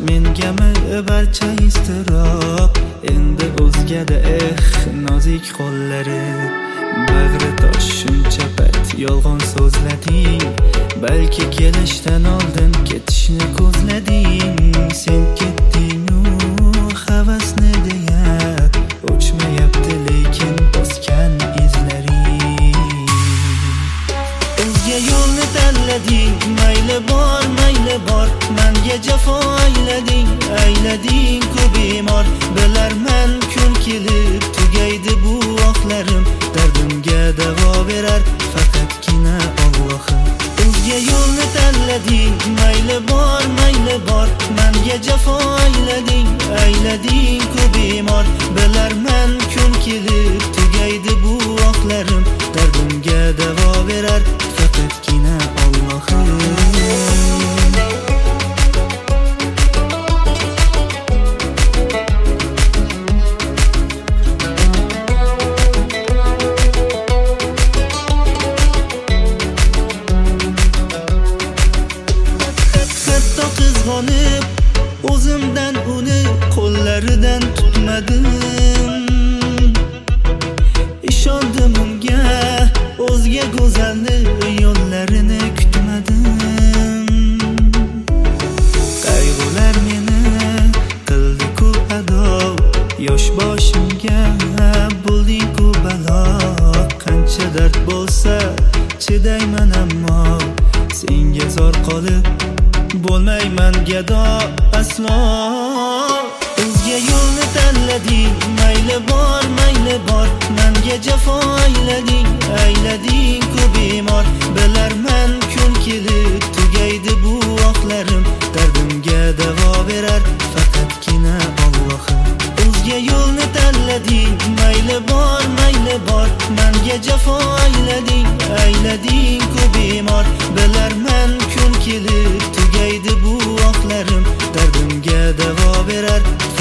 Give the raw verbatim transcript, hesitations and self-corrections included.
mengami barcha iztirob. Endi o'zgada eh nozik qo'llari, bag'ri tosh shuncha payt yolg'on so'zlading. Balki kelishdan oldin ketishni ko'zlading. Sen ketding-u havasni deya, o'chmayapti lekin bosgan izlaring. O'zga yo'lni tanlading, mayli bor mayli bor, menga jafo aylading, aylading ku bemor. Bilarman kun kelib tugaydi bu oqlarim, dardimga davo berar faqatgina Allohim. O'zga yo'lni tanlading, mayli bor mayli bor, menga jafo aylading, aylading ku bemor. Bilarman kun kelib tugaydi bu oqlarim, dardimga davo berar faqatgina Allohim. O'zimdan uni qo'llaridan tutmadim. Ishondim unga, o'zga go'zalni yo'llarini kutmadim. Qayg'ular meni qildi ku ado, yosh boshimga bo'lding ku balo. Qancha dard bo'lsa chidayman, ammo senga zor qolib bo'lmayman gado aslo. O'zga yo'lni tanlading, mayli bor mayli bor, menga jafo aylading, aylading ku bemor. Bilarman kun kelib tugaydi bu oqlarim, dardimga davo berar faqatgina Allohim. O'zga yo'lni tanlading, mayli bor mayli bor, menga jafo aylading, aylading ku bemor. Bilarman kun kelib tugaydi bu oqlarim, dardimga davo berar